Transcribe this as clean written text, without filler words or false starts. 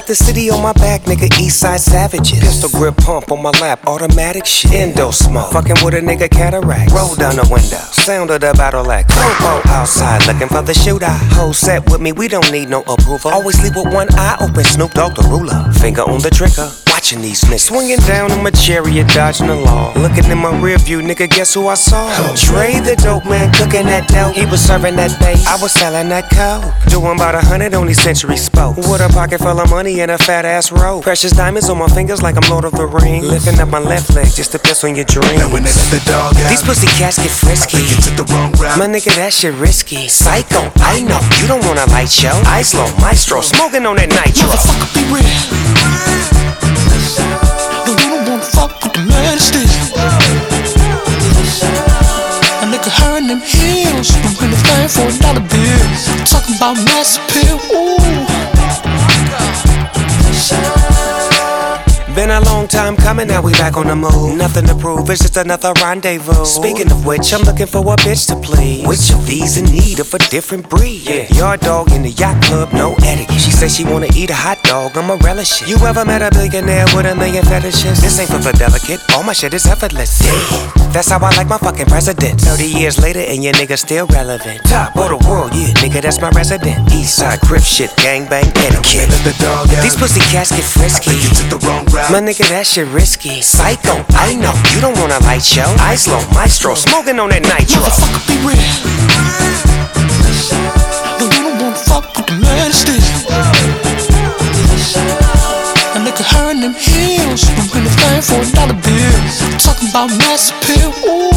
the city on my back, nigga, Eastside Savages. Pistol grip pump on my lap, automatic shit. Endo smoke, fucking with a nigga cataract. Roll down the window, sound of the battle act. Popo outside, looking for the shooter. Whole set with me, we don't need no approval. Always sleep with one eye open, Snoop Dogg the ruler. Finger on the trigger, watching these niggas. Swinging down in my chariot, dodging the law. Looking in my rear view, nigga, guess who I saw? Trey the dope man, cooking that dope. He was serving that bass, I was selling that coke. Doing about 100 on these century spokes. With a pocket full of money and a fat ass rope. Precious diamonds on my fingers like I'm Lord of the Rings. Lifting up my left leg just to piss on your dreams. Now when they let the dog out, these pussy cats get frisky. I think you took the wrong route. My nigga, that shit risky. Psycho, I know, you don't want a light show. Ice low, maestro, smoking on that nitro. Motherfucker, be real. No, you don't wanna fuck with the master. A nigga hurting them heels, doing the thing for $1 bill. Talking about mass appeal, ooh. Been a long time coming, now we back on the move. Nothing to prove, it's just another rendezvous. Speaking of which, I'm looking for a bitch to please. Which of these in need of a different breed? Yeah, yard dog in the yacht club, no etiquette. She said she wanna eat a hot dog, I'ma relish it. You ever met a billionaire with a million fetishes? This ain't for the delicate, all my shit is effortless. Yeah, that's how I like my fucking president. 30 years later and your nigga still relevant. Top of the world, yeah, nigga, that's my resident. Eastside crip shit, gangbang etiquette. Let the dog out. These pussy cats get frisky. I think you took the wrong route. My nigga, that shit risky. Psycho, I know, you don't want a light show. Ice low, maestro, smoking on that nitro. Motherfucker, be real. No, you don't wanna fuck with the master. A nigga hurting them heels, doing the thing for $1 bill. Talking about mass appeal, ooh.